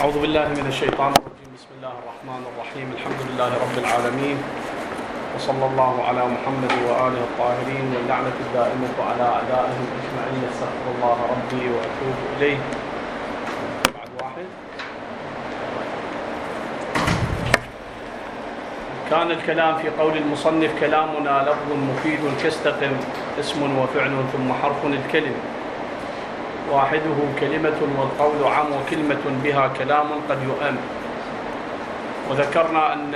أعوذ بالله من الشيطان الرجيم. بسم الله الرحمن الرحيم. الحمد لله رب العالمين، وصلى الله على محمد وآله الطاهرين، واللعنة الدائمة على أعدائهم أجمعين. استغفر الله ربي وأتوب إليه. بعد واحد. كان الكلام في قول المصنف: كلامنا لفظ مفيد كاستقم، اسم وفعل ثم حرف الكلم، واحده كلمة والقول عام، وكلمة بها كلام قد يؤم. وذكرنا أن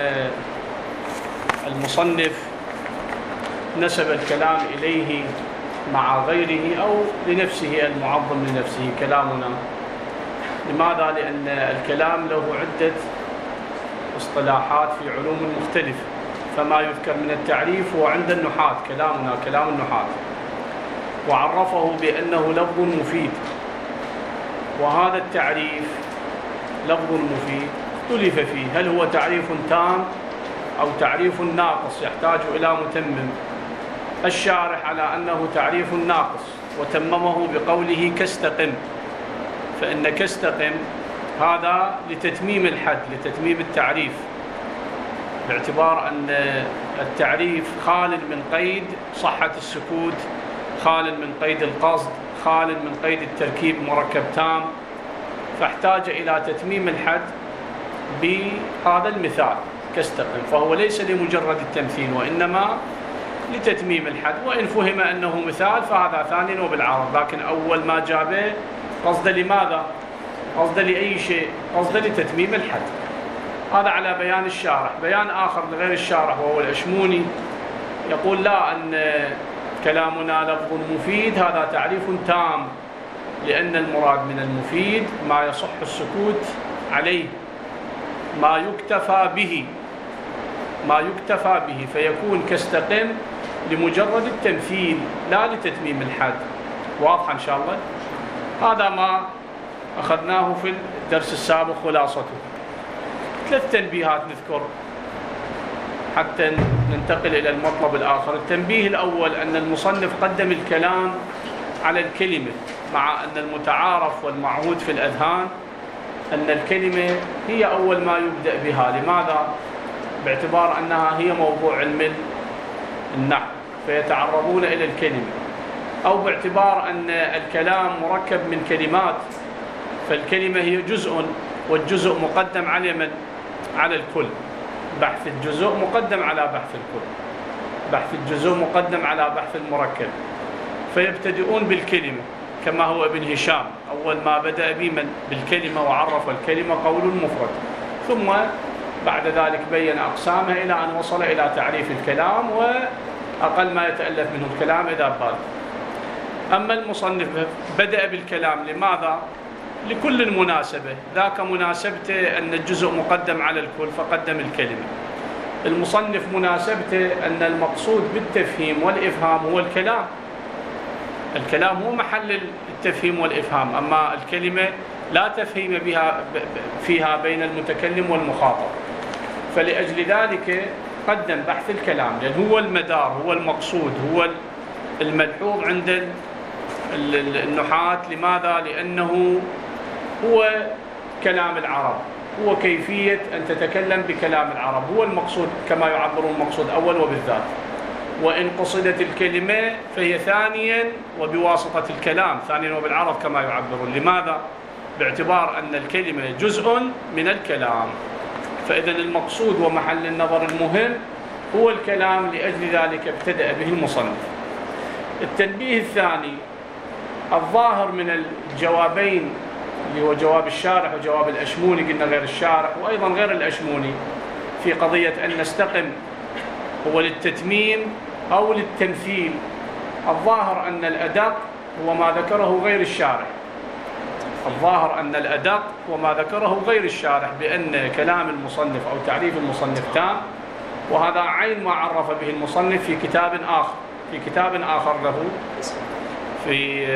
المصنف نسب الكلام إليه مع غيره أو لنفسه المعظم لنفسه كلامنا. لماذا؟ لأن الكلام له عدة اصطلاحات في علوم مختلفة، فما يذكر من التعريف هو عند النحاة كلامنا كلام النحاة، وعرفه بأنه لفظ مفيد. وهذا التعريف لفظ مفيد اختلف فيه، هل هو تعريف تام أو تعريف ناقص يحتاج إلى متمم. الشارح على أنه تعريف ناقص، وتممه بقوله كاستقم، فإن كاستقم هذا لتتميم الحد، لتتميم التعريف، باعتبار أن التعريف خال من قيد صحة السكوت، خال من قيد القصد، خال من قيد التركيب مركب تام، فاحتاج إلى تتميم الحد بهذا المثال كاستقم. فهو ليس لمجرد التمثيل، وإنما لتتميم الحد، وإن فهم أنه مثال فهذا ثاني وبالعرض، لكن أول ما جابه قصد لماذا؟ قصد لأي شيء؟ قصد لتتميم الحد. هذا على بيان الشارح. بيان آخر لغير الشارح وهو الأشموني يقول: لا، أن كلامنا لفظ مفيد هذا تعريف تام، لأن المراد من المفيد ما يصح السكوت عليه، ما يكتفى به، فيكون كاستقم لمجرد التمثيل لا لتتميم الحد. واضح إن شاء الله؟ هذا ما أخذناه في الدرس السابق خلاصته. 3 تنبيهات نذكر حتى ننتقل إلى المطلب الآخر. التنبيه الأول: أن المصنف قدم الكلام على الكلمة، مع أن المتعارف والمعهود في الأذهان أن الكلمة هي أول ما يبدأ بها. لماذا؟ باعتبار أنها هي موضوع علم النحو، فيتعرضون إلى الكلمة، أو باعتبار أن الكلام مركب من كلمات، فالكلمة هي جزء، والجزء مقدم على من؟ على الكل. بحث الجزء مقدم على بحث الكل، بحث الجزء مقدم على بحث المركب، فيبتدئون بالكلمة، كما هو ابن هشام أول ما بدأ بمن؟ بالكلمة، وعرف الكلمة قول مفرد، ثم بعد ذلك بين أقسامها إلى أن وصل إلى تعريف الكلام وأقل ما يتألف منه الكلام إذا بال. أما المصنف بدأ بالكلام لماذا؟ لكل مناسبة، ذاك مناسبته أن الجزء مقدم على الكل فقدم الكلمة. المصنف مناسبته أن المقصود بالتفهيم والإفهام هو الكلام، الكلام هو محل التفهيم والإفهام، أما الكلمة لا تفهيم بها فيها بين المتكلم والمخاطب، فلأجل ذلك قدم بحث الكلام، لأن هو المدار، هو المقصود، هو الملحوظ عند النحاة. لماذا؟ لأنه هو كلام العرب، هو كيفية أن تتكلم بكلام العرب، هو المقصود كما يعبرون المقصود أول وبالذات، وإن قصدت الكلمة فهي ثانيا وبواسطة الكلام، ثانيا وبالعرض كما يعبرون. لماذا؟ باعتبار أن الكلمة جزء من الكلام، فإذا المقصود ومحل النظر المهم هو الكلام، لأجل ذلك ابتدأ به المصنف. التنبيه الثاني: الظاهر من الجوابين اللي هو جواب الشارح وجواب الأشموني، قلنا غير الشارح وأيضا غير الأشموني، في قضية أن نستقم هو للتتميم أو للتمثيل. الظاهر أن الأدق هو ما ذكره غير الشارح، الظاهر أن الأدق هو ما ذكره غير الشارح، بأن كلام المصنف أو تعريف المصنف تام، وهذا عين ما عرف به المصنف في كتاب آخر له، في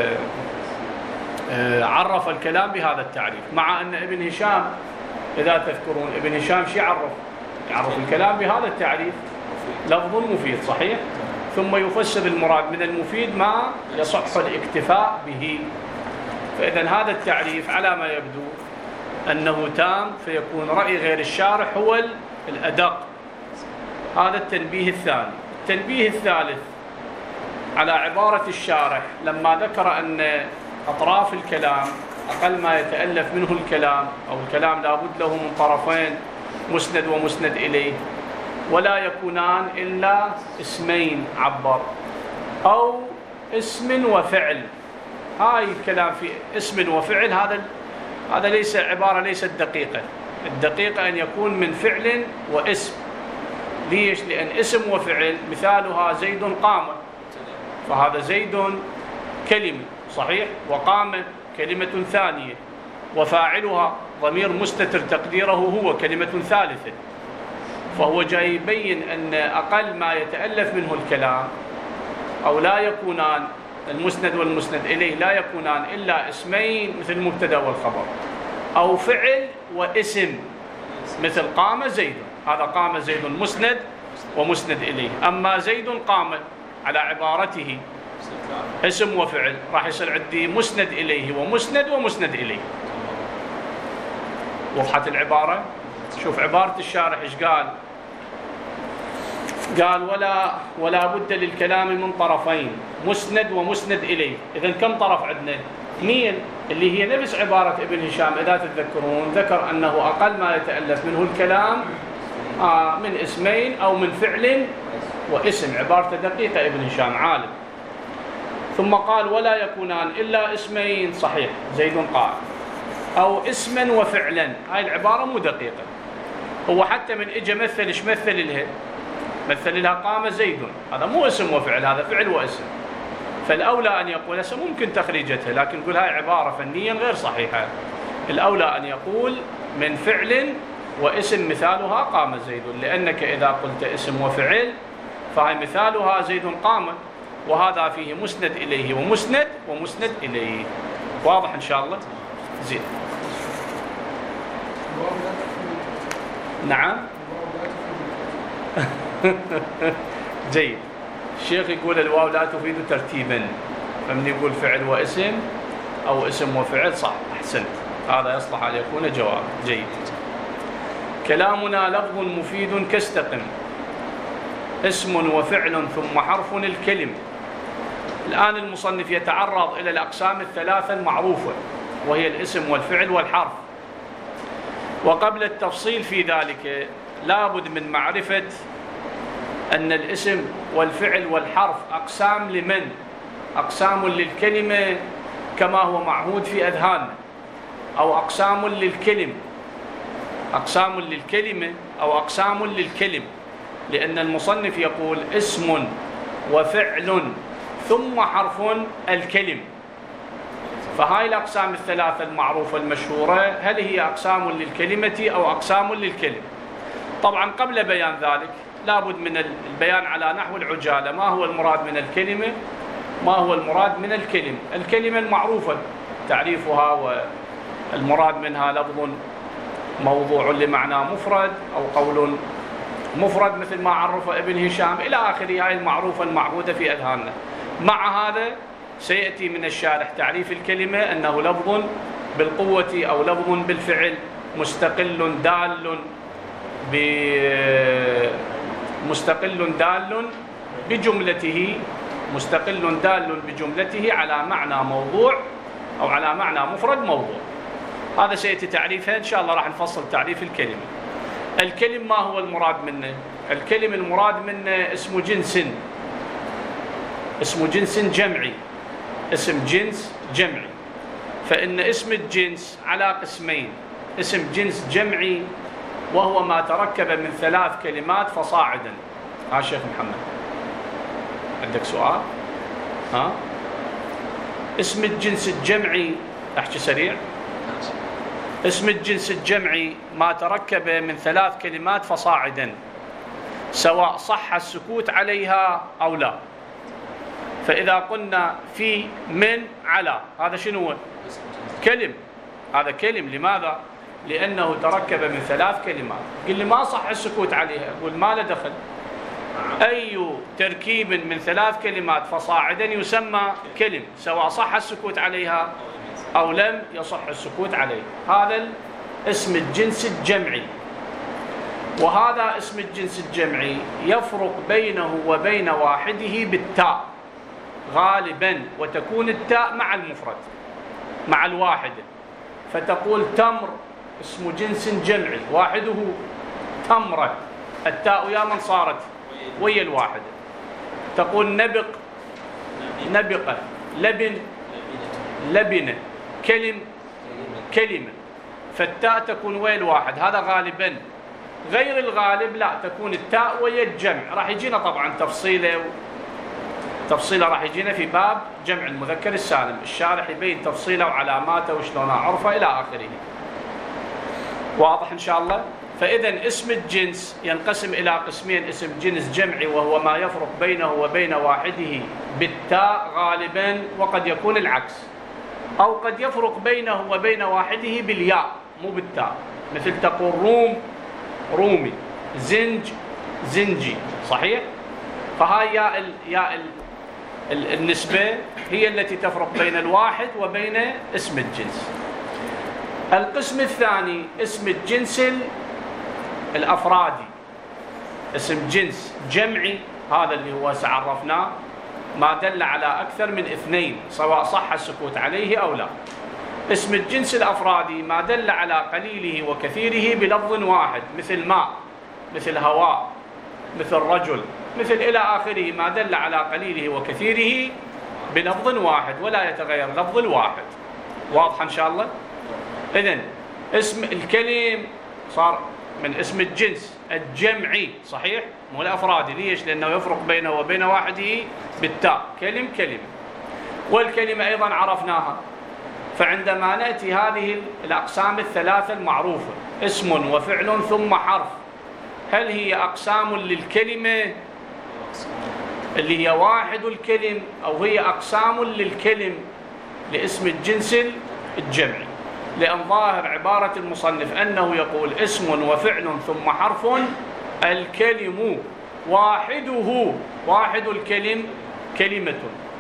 عرف الكلام بهذا التعريف، مع أن ابن هشام إذا تذكرون ابن هشام شي يعرف الكلام بهذا التعريف: لفظ مفيد، صحيح، ثم يفسر المراد من المفيد ما يصح الاكتفاء به. فإذا هذا التعريف على ما يبدو أنه تام، فيكون رأي غير الشارح هو الأدق. هذا التنبيه الثاني. التنبيه الثالث على عبارة الشارح لما ذكر أن أطراف الكلام أقل ما يتألف منه الكلام، أو الكلام لابد له من طرفين مسند ومسند إليه، ولا يكونان إلا اسمين عبر أو اسم وفعل. هاي الكلام في اسم وفعل، هذا ليس عبارة ليست دقيقة. الدقيقة أن يكون من فعل واسم. ليش؟ لأن اسم وفعل مثالها زيد قام، فهذا زيد كلمة صحيح، وقام كلمة ثانية، وفاعلها ضمير مستتر تقديره هو كلمة ثالثة. فهو جاي يبين أن أقل ما يتألف منه الكلام أو لا يكونان المسند والمسند إليه لا يكونان إلا اسمين مثل المبتدأ والخبر، أو فعل واسم مثل قام زيد. هذا قام زيد مسند ومسند إليه. أما زيد قام على عبارته اسم وفعل راح يصير عندي مسند إليه ومسند ومسند إليه. وضحت العبارة؟ شوف عبارة الشارح إيش قال؟ قال ولا بد للكلام من طرفين مسند ومسند إليه. إذن كم طرف عندنا؟ اثنين، اللي هي نفس عبارة ابن هشام إذا تتذكرون، ذكر أنه أقل ما يتألف منه الكلام من اسمين أو من فعل واسم. عبارة دقيقة ابن هشام عالم. ثم قال ولا يكونان إلا اسمين صحيح زيد قائم، أو اسما وفعلا. هاي العبارة مو دقيقة. هو حتى من إجا مثل إيش مثل لها؟ مثل لها قام زيد، هذا مو اسم وفعل، هذا فعل واسم. فالأولى أن يقول هسه ممكن تخريجتها، لكن نقول هاي عبارة فنيا غير صحيحة. الأولى أن يقول من فعل واسم مثالها قام زيد، لأنك إذا قلت اسم وفعل فهي مثالها زيد قام، وهذا فيه مسند إليه ومسند ومسند إليه. واضح إن شاء الله؟ زين. نعم. جيد. الشيخ يقول الواو لا تفيد ترتيبا، فمن يقول فعل واسم أو اسم وفعل صح، أحسنت، هذا يصلح أن يكون جواب. جيد. كلامنا لفظ مفيد كاستقم، اسم وفعل ثم حرف الكلم. الآن المصنف يتعرض إلى الأقسام الثلاثة المعروفة، وهي الاسم والفعل والحرف. وقبل التفصيل في ذلك لابد من معرفة أن الاسم والفعل والحرف أقسام لمن؟ أقسام للكلمة كما هو معهود في أذهاننا، أو أقسام للكلم، أقسام للكلمة أو أقسام للكلم، لأن المصنف يقول اسم وفعل ثم حرف الكلم. فهاي الأقسام الثلاثة المعروفة المشهورة، هل هي أقسام للكلمة أو أقسام للكلم؟ طبعا قبل بيان ذلك لابد من البيان على نحو العجالة ما هو المراد من الكلمة، ما هو المراد من الكلم. الكلمة المعروفة تعريفها، والمراد منها لفظ موضوع لمعنى مفرد أو قول مفرد مثل ما عرفه ابن هشام إلى آخره. هاي المعروفة المعهودة في أذهاننا. مع هذا سيأتي من الشارح تعريف الكلمة أنه لفظ بالقوة أو لفظ بالفعل مستقل دال بجملته، مستقل دال بجملته على معنى موضوع أو على معنى مفرد موضوع. هذا سيأتي تعريفها إن شاء الله. راح نفصل تعريف الكلمة. الكلم ما هو المراد منه؟ الكلم المراد منه اسم جنس، اسم جنس جمعي، اسم جنس جمعي. فإن اسم الجنس على قسمين: اسم جنس جمعي وهو ما تركب من 3 كلمات فصاعدا. ها شيخ محمد عندك سؤال؟ ها؟ اسم الجنس الجمعي، احكي سريع. اسم الجنس الجمعي ما تركب من 3 كلمات فصاعدا، سواء صح السكوت عليها أو لا. فإذا قلنا في، من، على، هذا شنو هو؟ كلم. هذا كلم. لماذا؟ لأنه تركب من 3 كلمات. قل لي ما صح السكوت عليها، أقول ما له دخل. أي تركيب من 3 كلمات فصاعدا يسمى كلم، سواء صح السكوت عليها أو لم يصح السكوت عليه. هذا اسم الجنس الجمعي، وهذا اسم الجنس الجمعي يفرق بينه وبين واحده بالتاء غالبا، وتكون التاء مع المفرد مع الواحدة، فتقول تمر اسم جنس جمعي واحده تمرة، التاء يا من صارت ويا الواحدة. تقول نبق نبقة، لبن لبنة، كلم كلمة، فالتاء تكون ويا الواحد، هذا غالبا. غير الغالب لا، تكون التاء ويا الجمع. راح يجينا طبعا تفصيله راح يجينا في باب جمع المذكر السالم، الشارح يبين تفصيله وعلاماته وشلون اعرفه الى اخره. واضح ان شاء الله؟ فاذا اسم الجنس ينقسم الى قسمين: اسم جنس جمعي وهو ما يفرق بينه وبين واحده بالتاء غالبا، وقد يكون العكس، او قد يفرق بينه وبين واحده بالياء مو بالتاء، مثل تقول روم رومي، زنج زنجي، صحيح؟ فهاي ياء النسبة هي التي تفرق بين الواحد وبين اسم الجنس. القسم الثاني اسم الجنس الأفرادي، اسم جنس جمعي، هذا اللي هو سعرفناه ما دل على أكثر من اثنين سواء صح السكوت عليه أو لا. اسم الجنس الأفرادي ما دل على قليله وكثيره بلفظ واحد، مثل ماء، مثل هواء، مثل رجل، مثل إلى آخره، ما دل على قليله وكثيره بلفظ واحد ولا يتغير لفظ الواحد. واضح إن شاء الله؟ إذن اسم الكلم صار من اسم الجنس الجمعي، صحيح؟ مو الأفرادي. ليش؟ لأنه يفرق بينه وبين واحده بالتاء، كلم كلمة. والكلمة أيضا عرفناها، فعندما نأتي هذه الأقسام الثلاثة المعروفة، اسم وفعل ثم حرف، هل هي أقسام للكلمة اللي هي واحد الكلم، أو هي أقسام للكلم لاسم الجنس الجمعي؟ لأن ظاهر عبارة المصنف أنه يقول اسم وفعل ثم حرف، الكلم واحده، واحد الكلم كلمة،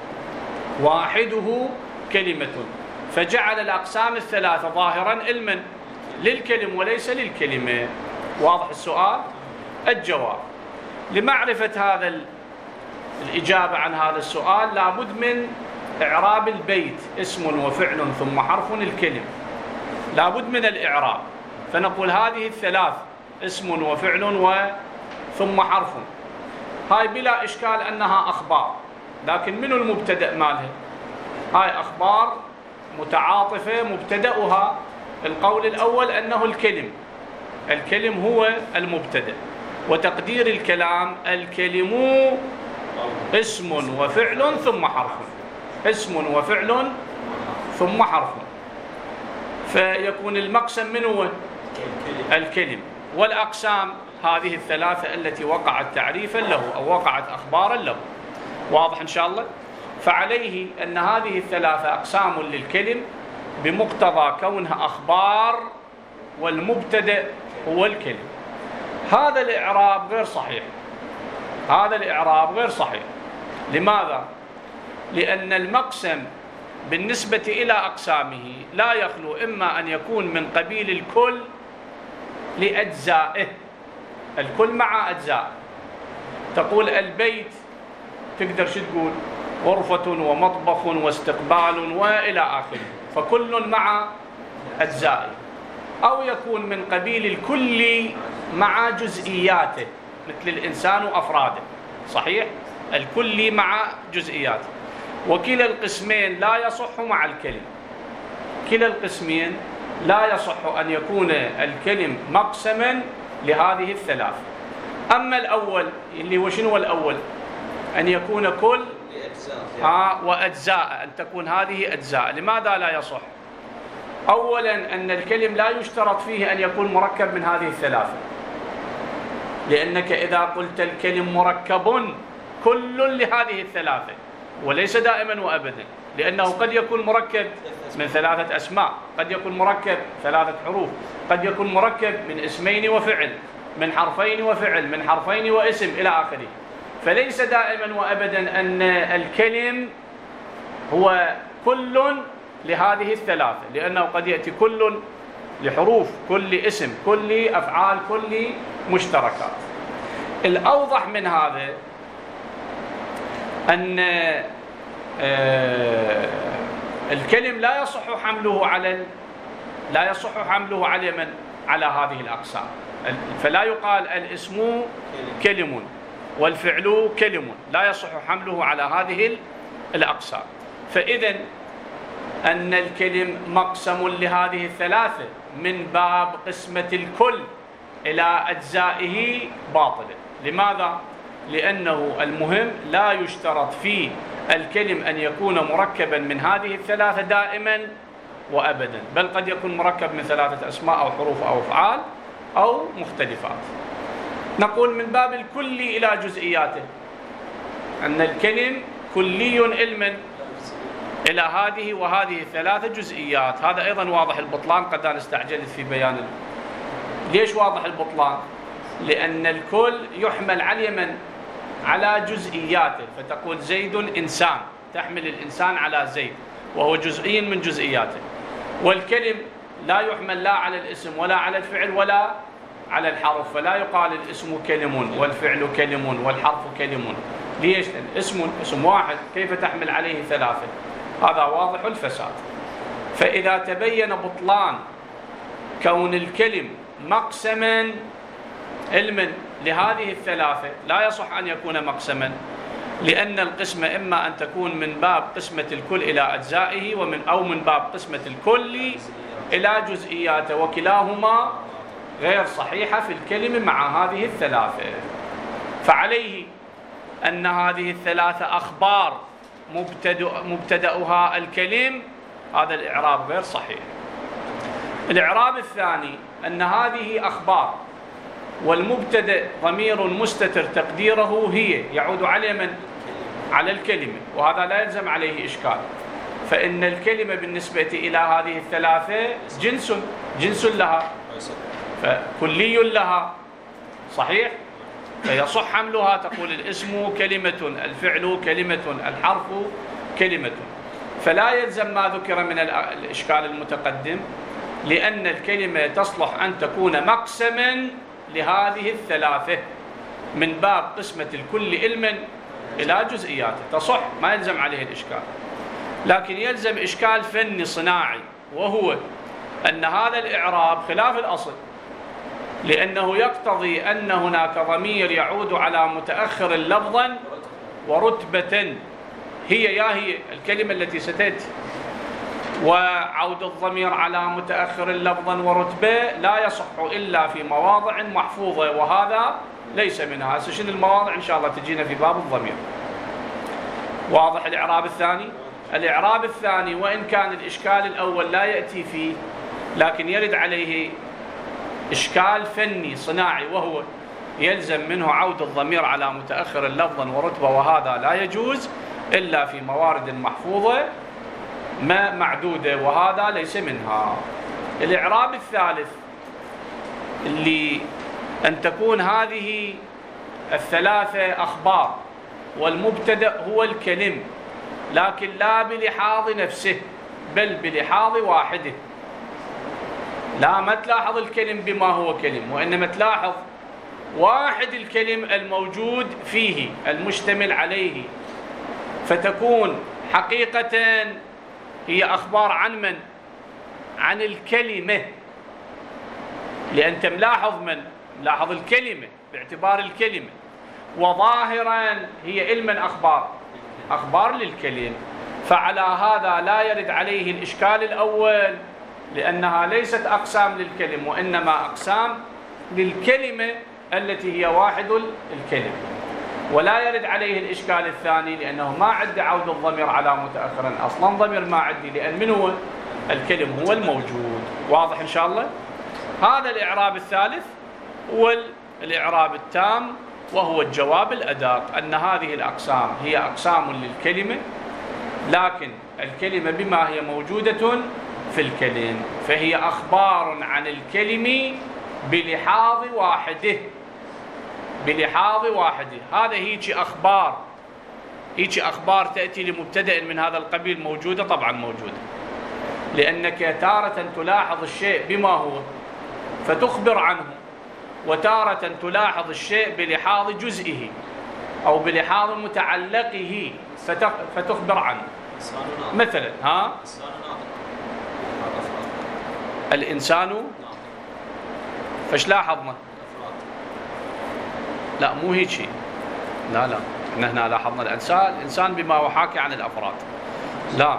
واحده كلمة، فجعل الأقسام الثلاثة ظاهرا علما للكلم وليس للكلمة. واضح السؤال؟ الجواب: لمعرفة هذا الإجابة عن هذا السؤال لابد من إعراب البيت اسم وفعل ثم حرف الكلم، لابد من الإعراب. فنقول هذه الثلاث اسم وفعل ثم حرف، هاي بلا إشكال أنها أخبار، لكن من المبتدأ مالها؟ هاي أخبار متعاطفة، مبتدأها القول الأول أنه الكلم هو المبتدأ، وتقدير الكلام الكلم اسم وفعل ثم حرف، اسم وفعل ثم حرف، فيكون المقسم من هو الكلم، والأقسام هذه الثلاثة التي وقعت تعريفا له أو وقعت أخبارا له. واضح إن شاء الله؟ فعليه أن هذه الثلاثة أقسام للكلم بمقتضى كونها أخبار والمبتدأ هو الكلم. هذا الإعراب غير صحيح، هذا الإعراب غير صحيح. لماذا؟ لأن المقسم بالنسبة إلى أقسامه لا يخلو إما أن يكون من قبيل الكل لأجزائه، الكل مع أجزاء. تقول البيت، تقدر شو تقول؟ غرفة ومطبخ واستقبال وإلى آخره، فكل مع أجزائه. أو يكون من قبيل الكل مع جزئياته، مثل الإنسان وأفراده، صحيح؟ الكل مع جزئياته. وكلا القسمين لا يصح مع الكلم، كلا القسمين لا يصح أن يكون الكلم مقسما لهذه الثلاث. أما الأول اللي هو شنو الأول؟ أن يكون كل وأجزاء، أن تكون هذه أجزاء. لماذا لا يصح؟ أولا أن الكلم لا يشترط فيه أن يكون مركب من هذه الثلاثة، لأنك إذا قلت الكلم مركب كل لهذه الثلاثة، وليس دائما وأبدا، لأنه قد يكون مركب من ثلاثة أسماء، قد يكون مركب ثلاثة حروف، قد يكون مركب من اسمين وفعل، من حرفين وفعل، من حرفين واسم إلى آخره. فليس دائما وأبدا أن الكلم هو كل لهذه الثلاثة، لأنه قد يأتي كل لحروف كل اسم، كل أفعال، كل مشتركات. الأوضح من هذا أن الكلم لا يصح حمله على من؟ على هذه الأقسام. فلا يقال الاسم كلم والفعل كلم، لا يصح حمله على هذه الأقسام. فإذن أن الكلم مقسم لهذه الثلاثة من باب قسمة الكل إلى أجزائه باطلة. لماذا؟ لأنه المهم لا يشترط في الكلم أن يكون مركبا من هذه الثلاثة دائما وأبدا، بل قد يكون مركب من ثلاثة أسماء أو حروف أو أفعال أو مختلفات. نقول من باب الكل إلى جزئياته، أن الكلم كلي علما إلى هذه وهذه الثلاثة جزئيات. هذا أيضا واضح البطلان، قد أنا استعجلت في بيان. ليش واضح البطلان؟ لأن الكل يحمل على من؟ على جزئياته. فتقول زيد إنسان، تحمل الإنسان على زيد وهو جزئي من جزئياته. والكلم لا يحمل لا على الاسم ولا على الفعل ولا على الحرف، فلا يقال الاسم كلم والفعل كلم والحرف كلم. ليش؟ اسم واحد كيف تحمل عليه ثلاثة؟ هذا واضح الفساد. فإذا تبين بطلان كون الكلم مقسما علما لهذه الثلاثة، لا يصح أن يكون مقسما، لأن القسمة إما أن تكون من باب قسمة الكل إلى أجزائه أو من باب قسمة الكل إلى جزئياته، وكلاهما غير صحيحة في الكلمة مع هذه الثلاثة. فعليه أن هذه الثلاثة أخبار مبتدأها الكلم، هذا الإعراب غير صحيح. الإعراب الثاني أن هذه أخبار والمبتدأ ضمير مستتر تقديره هي، يعود على من؟ على الكلمة، وهذا لا يلزم عليه إشكال. فإن الكلمة بالنسبة إلى هذه الثلاثة جنس لها، فكلي لها، صحيح؟ فيصح حملها. تقول الاسم كلمة، الفعل كلمة، الحرف كلمة. فلا يلزم ما ذكر من الإشكال المتقدم، لأن الكلمة تصلح أن تكون مقسما لهذه الثلاثة من باب قسمة الكل علما إلى جزئياته، تصح، ما يلزم عليه الإشكال. لكن يلزم إشكال فني صناعي، وهو أن هذا الإعراب خلاف الأصل، لأنه يقتضي أن هناك ضمير يعود على متأخر لفظا ورتبة، هي الكلمة التي ستأتي. وعود الضمير على متأخر لفظا ورتبة لا يصح إلا في مواضع محفوظة، وهذا ليس منها. شنو المواضع؟ إن شاء الله تجينا في باب الضمير. واضح الإعراب الثاني؟ الإعراب الثاني وإن كان الإشكال الأول لا يأتي فيه، لكن يرد عليه إشكال فني صناعي، وهو يلزم منه عود الضمير على متأخر لفظا ورتبة، وهذا لا يجوز إلا في موارد محفوظة ما معدودة، وهذا ليس منها. الإعراب الثالث اللي أن تكون هذه الثلاثة أخبار والمبتدأ هو الكلم، لكن لا بلحاظ نفسه بل بلحاظ واحده. لا، ما تلاحظ الكلم بما هو كلم، وإنما تلاحظ واحد الكلم الموجود فيه المشتمل عليه، فتكون حقيقة هي أخبار عن من؟ عن الكلمة، لأنت ملاحظ الكلمة باعتبار الكلمة، وظاهرا هي علما أخبار للكلم. فعلى هذا لا يرد عليه الإشكال الأول، لأنها ليست أقسام للكلم وإنما أقسام للكلمة التي هي واحد الكلم. ولا يرد عليه الإشكال الثاني، لأنه ما عد عود الضمير على متأخر، أصلا ضمير ما عدي، لأن من هو؟ الكلم هو الموجود. واضح إن شاء الله؟ هذا الإعراب الثالث والإعراب التام، وهو الجواب الأداق، أن هذه الأقسام هي أقسام للكلمة، لكن الكلمة بما هي موجودة في الكلم، فهي أخبار عن الكلم بلحاظ واحده. هذا هيك أخبار تأتي لمبتدأ من هذا القبيل موجودة، طبعا موجودة، لأنك تارة تلاحظ الشيء بما هو فتخبر عنه، وتارة تلاحظ الشيء بلحاظ جزئه أو بلحاظ متعلقه فتخبر عنه. مثلا الإنسان فاش لاحظنا؟ لا مو هيك شيء، لا احنا هنا لاحظنا الإنسان بما هو حاكي عن الأفراد. لا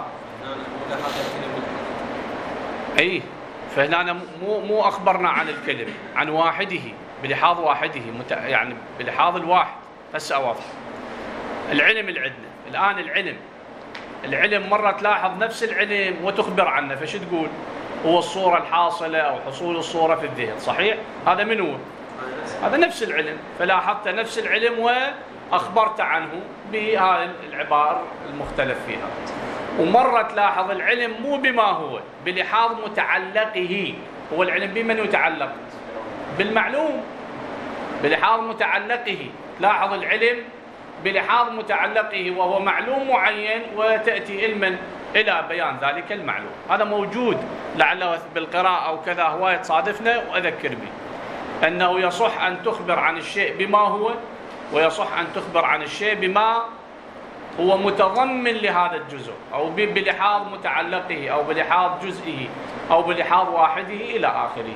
اي فهنا مو أخبرنا عن الكلم عن واحده بلحاظ واحده، يعني بلحاظ الواحد. هسه واضح. العلم اللي عندنا الآن، العلم مرة تلاحظ نفس العلم وتخبر عنه، فش تقول؟ هو الصورة الحاصلة أو حصول الصورة في الذهن، صحيح؟ هذا من هو؟ هذا نفس العلم، فلاحظت نفس العلم وأخبرت عنه بهذه العبارة المختلف فيها. ومرة تلاحظ العلم مو بما هو، بلحاظ متعلقه. هو العلم بمن يتعلق؟ بالمعلوم، بلحاظ متعلقه. لاحظ العلم بلحاظ متعلقه وهو معلوم معين، وتأتي علما إلى بيان ذلك المعلوم. هذا موجود لعله بالقراءة أو كذا هواية تصادفنا، وأذكر به أنه يصح أن تخبر عن الشيء بما هو، ويصح أن تخبر عن الشيء بما هو متضمن لهذا الجزء، أو بلحاظ متعلقه أو بلحاظ جزئه أو بلحاظ واحده إلى آخره.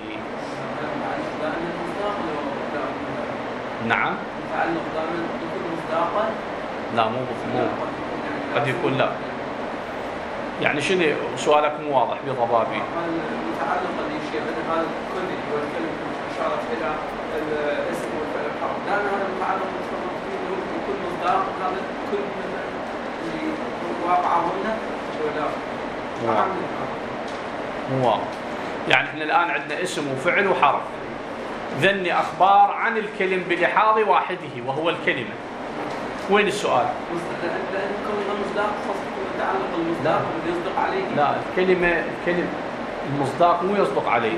نعم. لا مو قد يكون لا. يعني شنو سؤالك مو واضح بضبابي. متعلق بالشيء مثل هذا الكل والكلمة اشارت الى الاسم والفعل الحرف، لان هذا متعلق بكل مصداق، هذا كل اللي واقع هنا ولا مو واضح. يعني احنا الان عندنا اسم وفعل وحرف، ذني اخبار عن الكلم بلحاظ واحده وهو الكلمه. وين السؤال؟ لان كل مصداق متعلق بالمصداق اللي يصدق عليه. لا الكلمه المصداق مو يصدق عليه.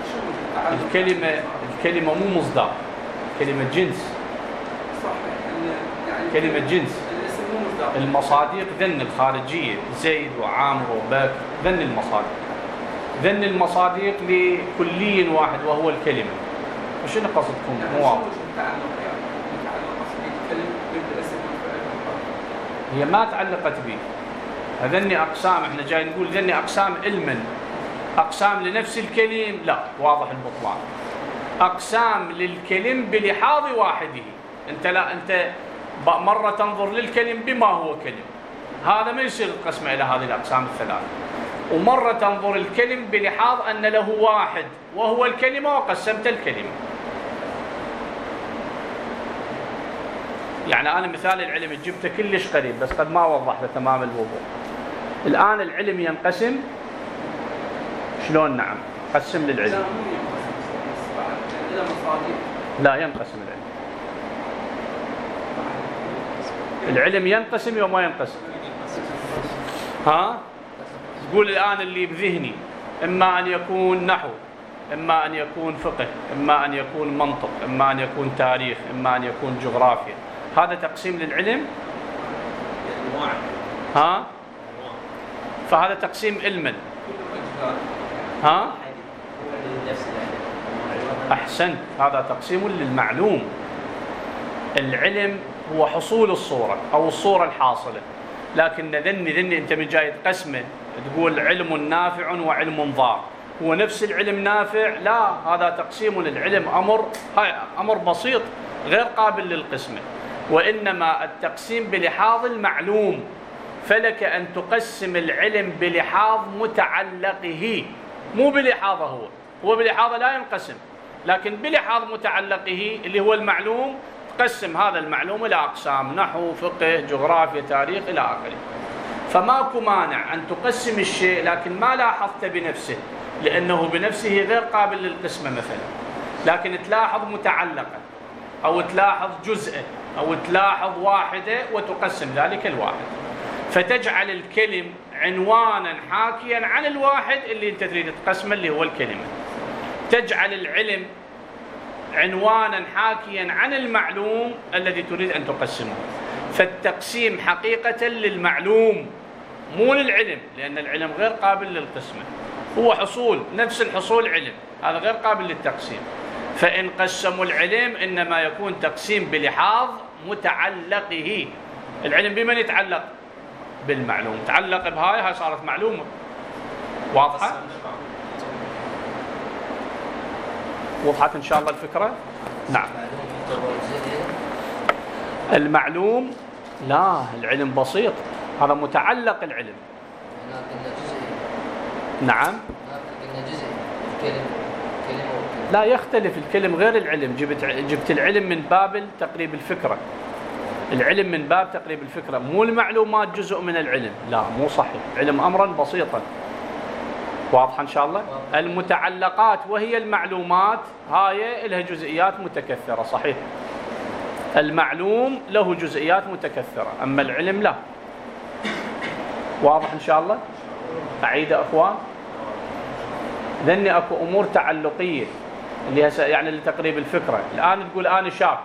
الكلمه مو مصداق، كلمه جنس. صح. يعني كلمه جنس. الاسم مو مصداق. المصادق ذن الخارجيه، زيد وعامر وبكر، ذن المصادق. ذن المصادق لكلي واحد وهو الكلمه. وشنو قصدكم؟ مو واضح. هي ما تعلقت به. هذني أقسام، احنا جاي نقول ذني أقسام علما، أقسام لنفس الكلم لا، واضح البطلان. أقسام للكلم بلحاظ واحده. أنت مرة تنظر للكلم بما هو كلم، هذا ما يصير القسم إلى هذه الأقسام الثلاث. ومرة تنظر الكلم بلحاظ أن له واحد وهو الكلمة وقسمت الكلمة. يعني أنا مثال العلم جبته كلش قريب بس قد ما وضحته تمام الوضوح. الآن العلم ينقسم شلون؟ نعم قسم للعلم. لا ينقسم العلم ينقسم وما ينقسم. تقول الآن اللي بذهني إما أن يكون نحو، إما أن يكون فقه، إما أن يكون منطق، إما أن يكون تاريخ، إما أن يكون جغرافيا. هذا تقسيم للعلم. فهذا تقسيم علما. أحسنت، هذا تقسيم للمعلوم. العلم هو حصول الصورة أو الصورة الحاصلة، لكن ذني أنت من جاي تقسمه تقول علم نافع وعلم ضار. هو نفس العلم نافع؟ لا، هذا تقسيم للعلم أمر بسيط غير قابل للقسمة، وإنما التقسيم بلحاظ المعلوم. فلك أن تقسم العلم بلحاظ متعلقه، مو بلحاظه هو بلحاظه لا ينقسم، لكن بلحاظ متعلقه اللي هو المعلوم تقسم هذا المعلوم إلى أقسام: نحو، فقه، جغرافيا، تاريخ إلى آخره. فماكو مانع أن تقسم الشيء لكن ما لاحظت بنفسه، لأنه بنفسه غير قابل للقسمة مثلا، لكن تلاحظ متعلقة أو تلاحظ جزءه أو تلاحظ واحدة وتقسم ذلك الواحد، فتجعل الكلم عنوانا حاكيا عن الواحد اللي أنت تريد تقسمه اللي هو الكلمة. تجعل العلم عنوانا حاكيا عن المعلوم الذي تريد أن تقسمه. فالتقسيم حقيقة للمعلوم مو للعلم، لأن العلم غير قابل للقسمة، هو حصول نفس الحصول علم، هذا غير قابل للتقسيم. فإن قسموا العلم إنما يكون تقسيم بلحاظ متعلقه. العلم بمن يتعلق؟ بالمعلوم، تعلق هاي صارت معلومة. واضحة؟ وضحت إن شاء الله الفكرة؟ نعم. المعلوم لا، العلم بسيط، هذا متعلق العلم. نعم. لا يختلف الكلم غير العلم. جبت العلم من باب تقريب الفكرة. العلم من باب تقريب الفكرة، مو المعلومات جزء من العلم، لا مو صحيح. علم أمرا بسيطا. واضح إن شاء الله؟ المتعلقات وهي المعلومات هاي لها جزئيات متكثرة، صحيح. المعلوم له جزئيات متكثرة، أما العلم لا. واضح إن شاء الله؟ أعيد أخوان. ذني أكو أمور تعلقية اللي يعني لتقريب الفكرة. الآن تقول أنا شاك،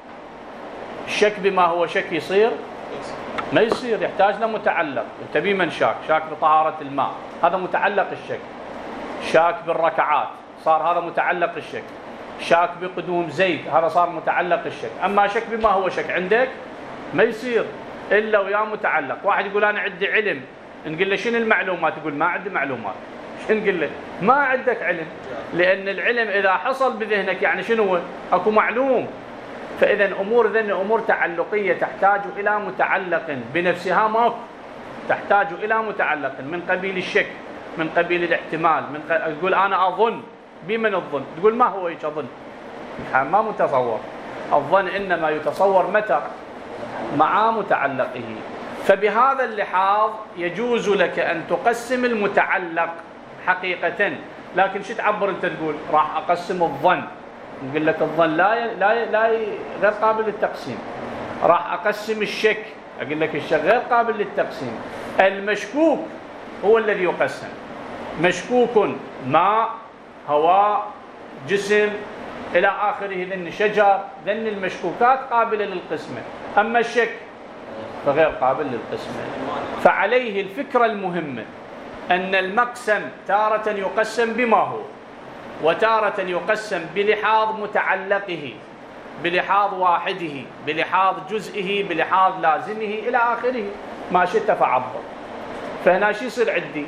الشك بما هو شك يصير؟ ما يصير، يحتاج له متعلق. أنت بمن شاك؟ شاك بطهارة الماء، هذا متعلق الشك. شاك بالركعات، صار هذا متعلق الشك. شاك بقدوم زيد، هذا صار متعلق الشك. أما شك بما هو شك عندك ما يصير إلا ويا متعلق. واحد يقول أنا عندي علم، نقول له شنو المعلومات؟ يقول ما عندي معلومات. شنو نقول له؟ ما عندك علم، لأن العلم إذا حصل بذهنك يعني شنو؟ أكو معلوم. فإذا أمور تعلقية تحتاج إلى متعلق بنفسها، ما تحتاج إلى متعلق من قبيل الشك، من قبيل الاحتمال. تقول أنا أظن، بمن الظن؟ تقول ما هو هيك أظن؟ ما متصور. الظن إنما يتصور متى؟ مع متعلقه. فبهذا اللحاظ يجوز لك أن تقسم المتعلق حقيقة، لكن شو تعبر أنت؟ تقول راح أقسم الظن، نقول لك الظن لا غير قابل للتقسيم. راح أقسم الشك، أقول لك الشك غير قابل للتقسيم. المشكوك هو الذي يقسم. مشكوك ماء، هواء، جسم إلى آخره، ذن شجر، ذن المشكوكات قابلة للقسمة. أما الشك فغير قابل للقسمة. فعليه الفكرة المهمة أن المقسم تارة يقسم بما هو، وتارة يقسم بلحاظ متعلقه، بلحاظ واحده، بلحاظ جزئه، بلحاظ لازمه إلى آخره، ما شئت فعبر. فهنا شو يصير عندي؟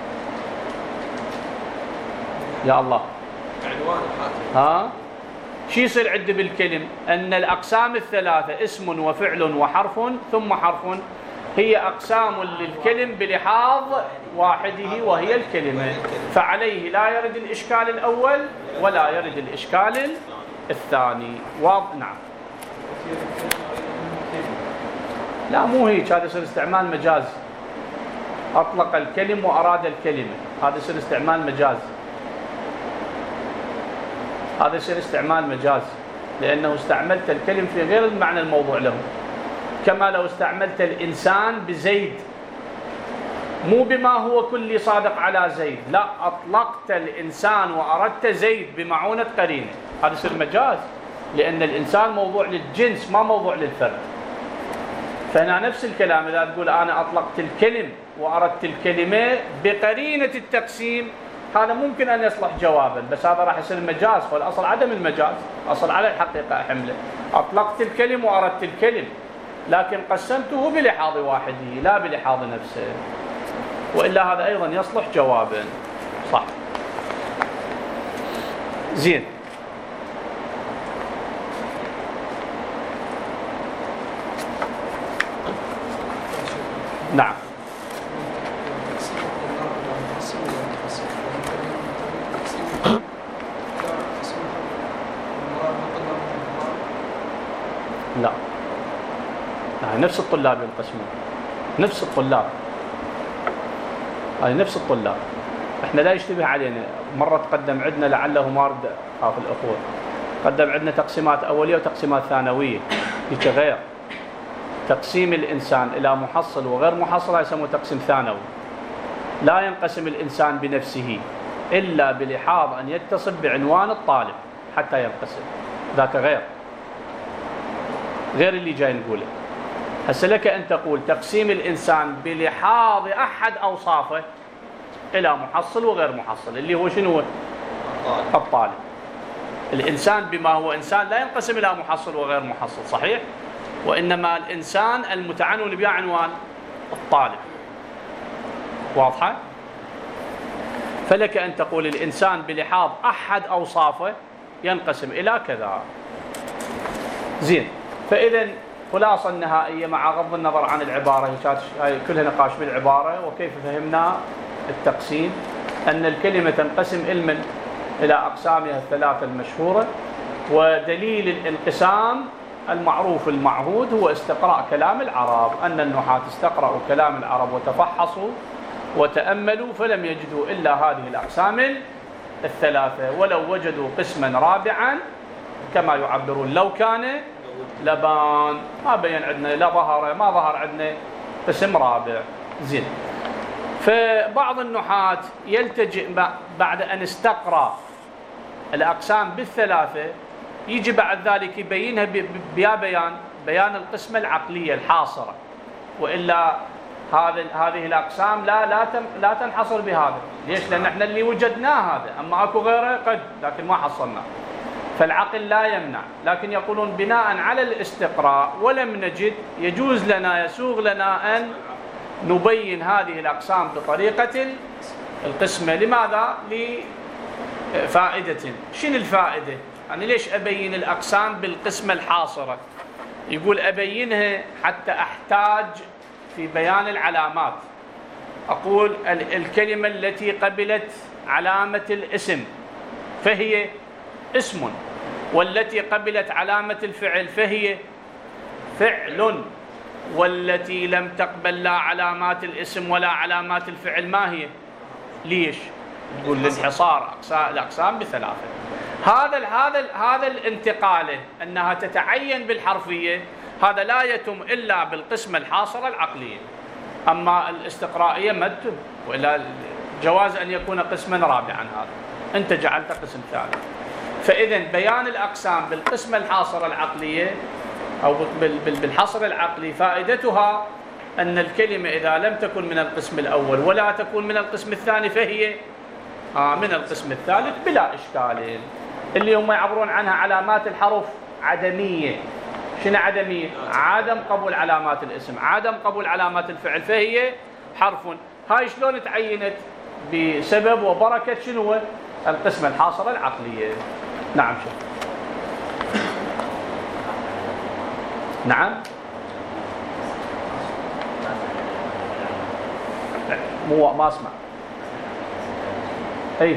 يا الله ها؟ شو يصير عندي بالكلم؟ أن الأقسام الثلاثة اسم وفعل وحرف ثم حرف هي أقسام للكلم بلحاظ واحده وهي الكلمة. فعليه لا يرد الإشكال الأول ولا يرد الإشكال الثاني. نعم. لا مو هيك، هذا يصير استعمال مجاز. أطلق الكلم وأراد الكلمة، هذا يصير استعمال مجاز. هذا يصير استعمال مجاز، لأنه استعملت الكلم في غير المعنى الموضوع له. كما لو استعملت الإنسان بزيد، مو بما هو كلي صادق على زيد، لا، أطلقت الإنسان وأردت زيد بمعونة قرينة، هذا يصير مجاز، لأن الإنسان موضوع للجنس ما موضوع للفرد. فهنا نفس الكلام، إذا تقول أنا أطلقت الكلم وأردت الكلمة بقرينة التقسيم، هذا ممكن أن يصلح جوابا، بس هذا راح يصير مجاز، والأصل عدم المجاز، أصل على الحقيقة أحمله. أطلقت الكلم وأردت الكلم، لكن قسمته بلحاظ واحده لا بلحاظ نفسه، وإلا هذا أيضا يصلح جوابا. صح. زين. نعم. لا، نفس الطلاب ينقسمون، نفس الطلاب، هذه نفس الطلاب. احنا لا يشتبه علينا. مرة تقدم عندنا، لعله ما رد خاف الأخوة، قدم عندنا تقسيمات أولية وتقسيمات ثانوية، هيك غير. تقسيم الإنسان إلى محصل وغير محصل يسموه تقسيم ثانوي. لا ينقسم الإنسان بنفسه إلا بلحاظ أن يتصل بعنوان الطالب حتى ينقسم، ذاك غير اللي جاي نقوله. هسه لك أن تقول تقسيم الإنسان بلحاظ أحد أوصافه إلى محصل وغير محصل، اللي هو شنو؟ الطالب. الإنسان بما هو إنسان لا ينقسم إلى محصل وغير محصل، صحيح؟ وإنما الإنسان المتعنون به عنوان الطالب. واضحة؟ فلك أن تقول الإنسان بلحاظ أحد أوصافه ينقسم إلى كذا. زين، فإذا خلاصة النهائية مع غض النظر عن العبارة، هي كلها نقاش بالعبارة وكيف فهمنا التقسيم، أن الكلمة تنقسم علما إلى أقسامها الثلاثة المشهورة، ودليل الانقسام المعروف المعهود هو استقراء كلام العرب، أن النحاة استقرأوا كلام العرب وتفحصوا وتأملوا فلم يجدوا إلا هذه الأقسام الثلاثة، ولو وجدوا قسما رابعا كما يعبرون لو كان لبان، ما بين عندنا، لا ظهر ما ظهر عندنا قسم رابع. زين، فبعض النحاة يلتجئ بعد أن استقرأ الأقسام بالثلاثة يجي بعد ذلك يبينها بيان القسمة العقلية الحاصرة، وإلا هذه الأقسام لا تنحصر بهذا. ليش؟ لأن احنا اللي وجدناه هذا، أما أكو غيره قد لكن ما حصلناه، فالعقل لا يمنع. لكن يقولون بناء على الاستقراء ولم نجد، يجوز لنا يسوغ لنا أن نبين هذه الأقسام بطريقة القسمة. لماذا؟ لفائدة. شنو الفائدة؟ يعني ليش أبين الأقسام بالقسمة الحاصرة؟ يقول أبينها حتى أحتاج في بيان العلامات. أقول الكلمة التي قبلت علامة الاسم فهي اسم، والتي قبلت علامة الفعل فهي فعل، والتي لم تقبل لا علامات الاسم ولا علامات الفعل ما هي؟ ليش؟ تقول للحصار الأقسام بثلاثة. هذا الانتقاله أنها تتعين بالحرفية، هذا لا يتم إلا بالقسمة الحاصرة العقلية. أما الاستقرائية ما تتم، وإلا جواز أن يكون قسما رابعا، هذا أنت جعلت قسم ثالث. فإذا بيان الأقسام بالقسمة الحاصرة العقلية أو بالحصر العقلي فائدتها أن الكلمة إذا لم تكن من القسم الأول ولا تكون من القسم الثاني فهي من القسم الثالث بلا إشكال، اللي هم يعبرون عنها علامات الحرف عدمية. شنو عدمية؟ عدم قبول علامات الاسم، عدم قبول علامات الفعل، فهي حرف. هاي شلون تعينت؟ بسبب وبركة شنو؟ القسمة الحاصرة العقلية. نعم شيخ. نعم، مو ما اسمع. اي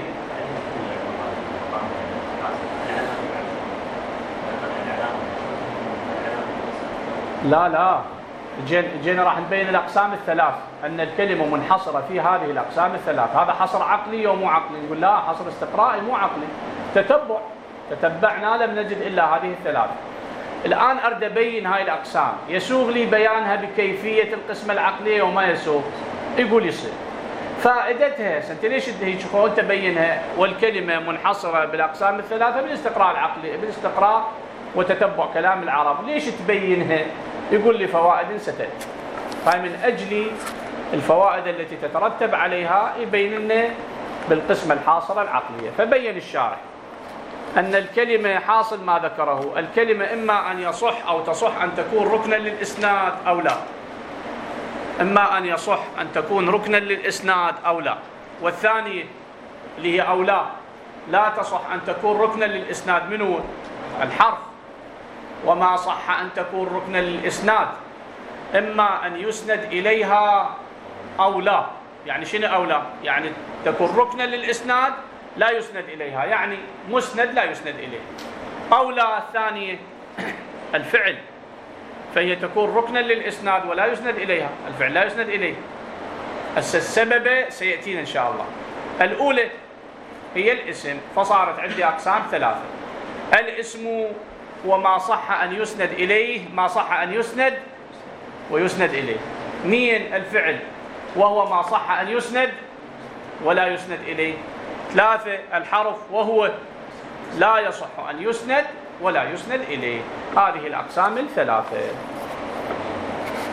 لا جينا راح نبين الأقسام الثلاث، أن الكلمة منحصرة في هذه الأقسام الثلاث. هذا حصر عقلي ومو عقلي؟ نقول لا، حصر استقرائي مو عقلي، تتبعنا لم نجد إلا هذه الثلاث. الآن أريد أبين هاي الأقسام، يسوغ لي بيانها بكيفية القسمة العقلية وما يسوغ؟ يقول يصير. فائدتها أنت ليش أنت بينها والكلمة منحصرة بالأقسام الثلاثة بالاستقراء العقلي، بالاستقراء وتتبع كلام العرب، ليش تبينها؟ يقول لي فوائد ستأتي. هاي من أجل الفوائد التي تترتب عليها يبين لنا بالقسمة الحاصرة العقلية. فبين الشارح أن الكلمة حاصل ما ذكره، الكلمة إما أن يصح أو تصح أن تكون ركنا للإسناد أو لا، إما أن يصح أن تكون ركنا للإسناد أو لا، والثانية اللي هي أو لا تصح أن تكون ركنا للإسناد منه الحرف، وما صح أن تكون ركنا للإسناد إما أن يسند إليها أو لا. يعني شنو أو لا؟ يعني تكون ركنا للإسناد لا يسند إليها، يعني مسند لا يسند إليه. أو لا الثانية الفعل، فهي تكون ركنا للإسناد ولا يسند إليها، الفعل لا يسند إليه. السبب سيأتينا إن شاء الله. الأولى هي الاسم، فصارت عندي أقسام ثلاثة. الاسم وما صح أن يسند إليه، ما صح أن يسند ويسند إليه. اثنين الفعل وهو ما صح أن يسند ولا يسند إليه. ثلاثة الحرف وهو لا يصح أن يسند ولا يسند إليه. هذه الأقسام الثلاثة.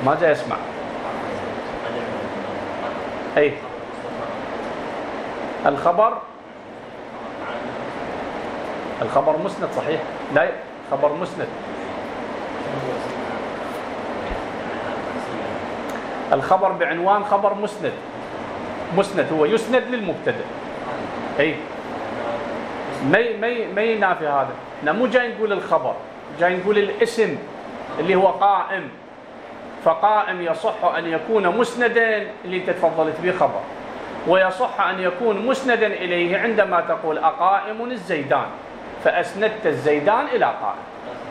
ما جاي اسمع. اي الخبر مسند صحيح. لا خبر مسند. الخبر بعنوان خبر مسند هو يسند للمبتدأ. اي ما ينافي هذا. احنا مو جاي نقول الخبر، جاي نقول الاسم اللي هو قائم. فقائم يصح أن يكون مسندا اللي انت تفضلت به خبر، ويصح أن يكون مسندا إليه عندما تقول أقائم الزيدان فأسندت الزيدان إلى قائم.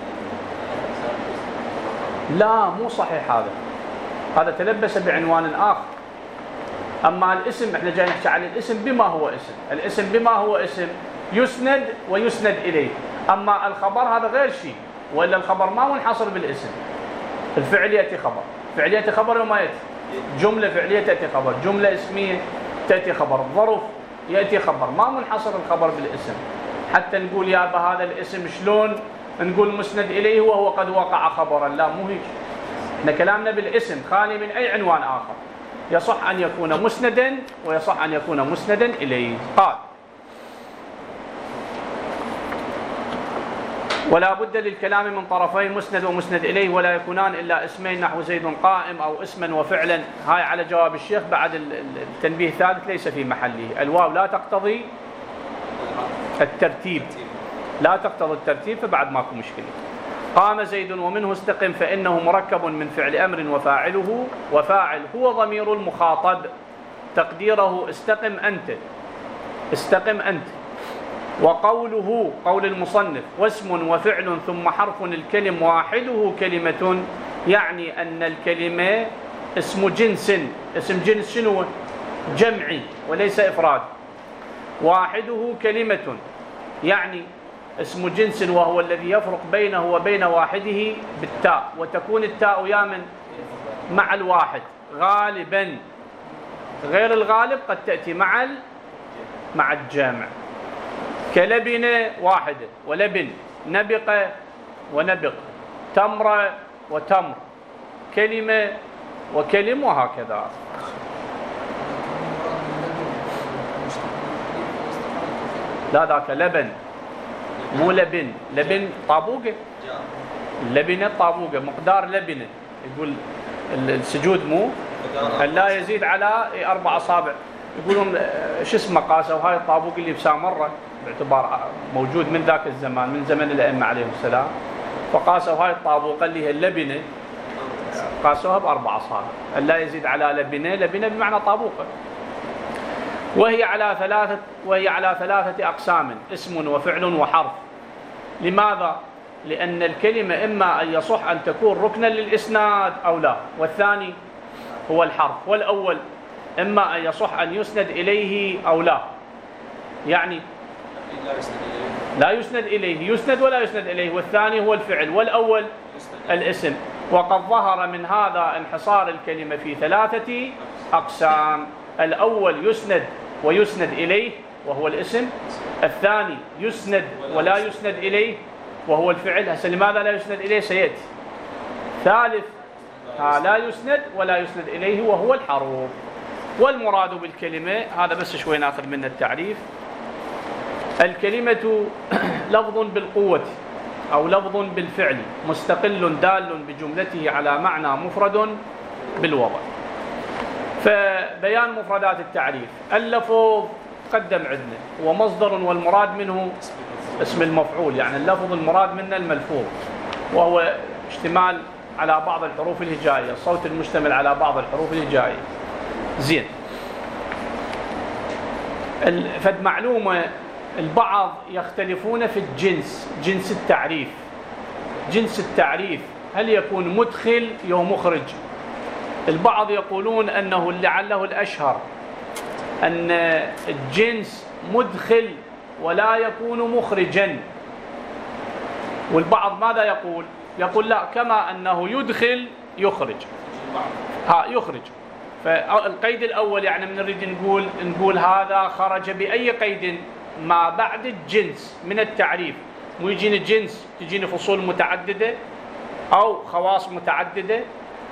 لا مو صحيح هذا تلبس بعنوان آخر. أما الاسم احنا جاي نحكي عن الاسم بما هو اسم. الاسم بما هو اسم يسند ويسند إليه. أما الخبر هذا غير شيء، وإلا الخبر ما منحصر بالاسم. الفعل يأتي خبر، فعل يأتي خبر وما يأتي جملة فعلية تأتي خبر، جملة اسمية تأتي خبر، ظرف يأتي خبر، ما منحصر الخبر بالاسم. حتى نقول يا بهذا الاسم شلون نقول مسند إليه وهو قد وقع خبرا، لا مو هيك. احنا كلامنا بالاسم خالي من أي عنوان آخر، يصح أن يكون مسندا ويصح أن يكون مسندا إليه. قال ولا بد للكلام من طرفين مسند ومسند إليه ولا يكونان إلا اسمين نحو زيد قائم أو اسما وفعلا. هاي على جواب الشيخ. بعد التنبيه الثالث ليس في محله. الواو لا تقتضي الترتيب، لا تقتضي الترتيب، فبعد ماكو مشكلة. قام زيد ومنه استقم فإنه مركب من فعل أمر وفاعله، وفاعل هو ضمير المخاطب تقديره استقم أنت. وقوله قول المصنف واسم وفعل ثم حرف الكلم واحده كلمة، يعني أن الكلمة اسم جنس. اسم جنس شنو؟ جمعي وليس إفراد. واحده كلمة يعني اسم جنس، وهو الذي يفرق بينه وبين واحده بالتاء، وتكون التاء يا من مع الواحد غالبا. غير الغالب قد تأتي مع الجامع. كلبن واحدة ولبن، نبق ونبق، تمر وتمر، كلمة وكلم، وهكذا. لا ذاك لبن مو لبن. لبن طابوقة، لبنة طابوقة، مقدار لبنة. يقول السجود مو لا يزيد على 4 أصابع. يقولون شو اسمه قاسوا هاي الطابوق اللي بسامرة، باعتبار موجود من ذاك الزمان، من زمن الأئمة عليهم السلام. فقاسوا هاي الطابوقة اللي هي اللبنة، قاسوها ب4 أصابع. لا يزيد على لبنة بمعنى طابوقة. وهي على 3 أقسام: اسم وفعل وحرف. لماذا؟ لأن الكلمة إما أن يصح أن تكون ركنا للإسناد أو لا، والثاني هو الحرف. والأول إما أن يصح أن يسند إليه أو لا، يعني لا يسند إليه، يسند ولا يسند إليه. والثاني هو الفعل، والأول الاسم. وقد ظهر من هذا انحصار الكلمة في 3 أقسام: الأول يسند ويسند إليه وهو الاسم، الثاني يسند ولا يسند إليه وهو الفعل. هسه لماذا لا يسند إليه سيأتي. ثالث لا يسند ولا يسند إليه وهو الحروف. والمراد بالكلمة هذا بس شوي ناخذ منه التعريف. الكلمة لفظ بالقوة أو لفظ بالفعل مستقل دال بجملته على معنى مفرد بالوضع. فبيان مفردات التعريف: اللفظ قدم عندنا هو مصدر والمراد منه اسم المفعول، يعني اللفظ المراد منه الملفوظ، وهو اشتمال على بعض الحروف الهجائية، الصوت المشتمل على بعض الحروف الهجائية. زين. فد معلومة، البعض يختلفون في الجنس، جنس التعريف. جنس التعريف هل يكون مدخل أو مخرج؟ البعض يقولون أنه لعله الأشهر أن الجنس مدخل ولا يكون مخرجا. والبعض ماذا يقول؟ يقول لا، كما أنه يدخل يخرج. يخرج. فالقيد الأول يعني من نريد نقول هذا خرج بأي قيد ما بعد الجنس من التعريف. مو يجيني الجنس تجيني فصول متعددة أو خواص متعددة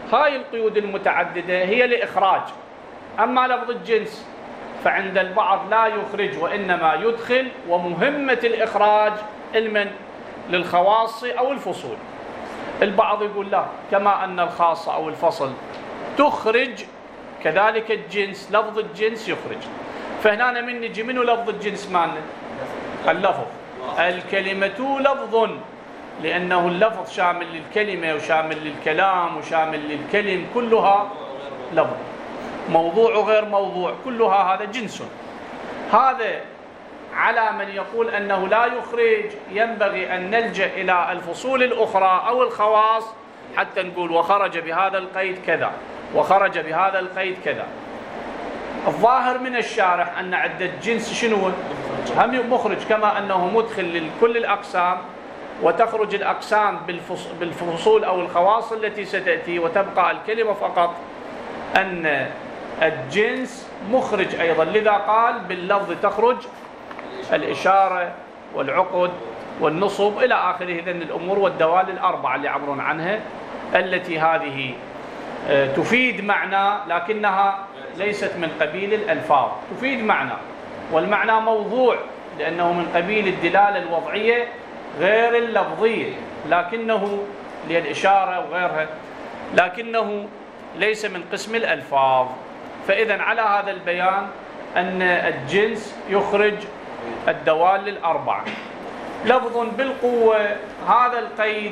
هاي القيود المتعددة هي لإخراج. أما لفظ الجنس فعند البعض لا يخرج وإنما يدخل، ومهمة الإخراج المن للخواص أو الفصول. البعض يقول لا، كما أن الخاصة أو الفصل تخرج كذلك الجنس، لفظ الجنس يخرج. فهنا من نجي منه لفظ الجنس مالنا؟ اللفظ. الكلمة لفظ، لأنه اللفظ شامل للكلمة وشامل للكلام وشامل للكلم، كلها لفظ. موضوع وغير موضوع كلها هذا جنس. هذا على من يقول أنه لا يخرج ينبغي أن نلجأ إلى الفصول الأخرى أو الخواص حتى نقول وخرج بهذا القيد كذا وخرج بهذا القيد كذا. الظاهر من الشارح أن عدة جنس شنو؟ هم مخرج، كما أنه مدخل لكل الأقسام، وتخرج الأقسام بالفصول أو الخواص التي ستأتي، وتبقى الكلمة فقط، أن الجنس مخرج أيضا. لذا قال باللفظ تخرج الإشارة والعقد والنصب إلى آخره. إذن الأمور والدوال الأربعة اللي يعبرون عنها، التي هذه تفيد معنى لكنها ليست من قبيل الألفاظ، تفيد معنى، والمعنى موضوع لأنه من قبيل الدلالة الوضعية غير اللفظية، لكنه للإشارة وغيرها، لكنه ليس من قسم الألفاظ. فإذن على هذا البيان أن الجنس يخرج الدوال الأربعة. لفظ بالقوة، هذا القيد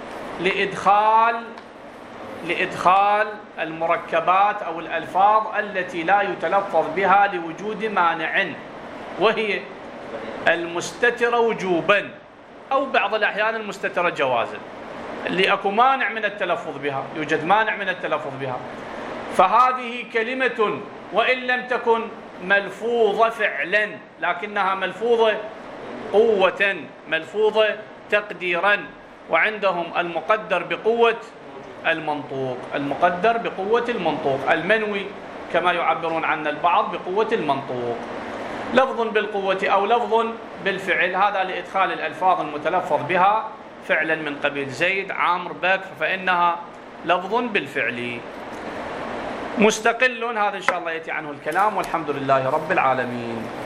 لإدخال المركبات أو الألفاظ التي لا يتلفظ بها لوجود مانع، وهي المستترة وجوبا أو بعض الأحيان المستترة جوازا، اللي أكو مانع من التلفظ بها، يوجد مانع من التلفظ بها. فهذه كلمة وإن لم تكن ملفوظة فعلا، لكنها ملفوظة قوة، ملفوظة تقديرا. وعندهم المقدر بقوة المنطوق، المقدر بقوة المنطوق، المنوي كما يعبرون عنه البعض بقوة المنطوق. لفظ بالقوة أو لفظ بالفعل، هذا لإدخال الألفاظ المتلفظ بها فعلا من قبيل زيد عامر بكر، فإنها لفظ بالفعل. مستقل، هذا إن شاء الله يأتي عنه الكلام، والحمد لله رب العالمين.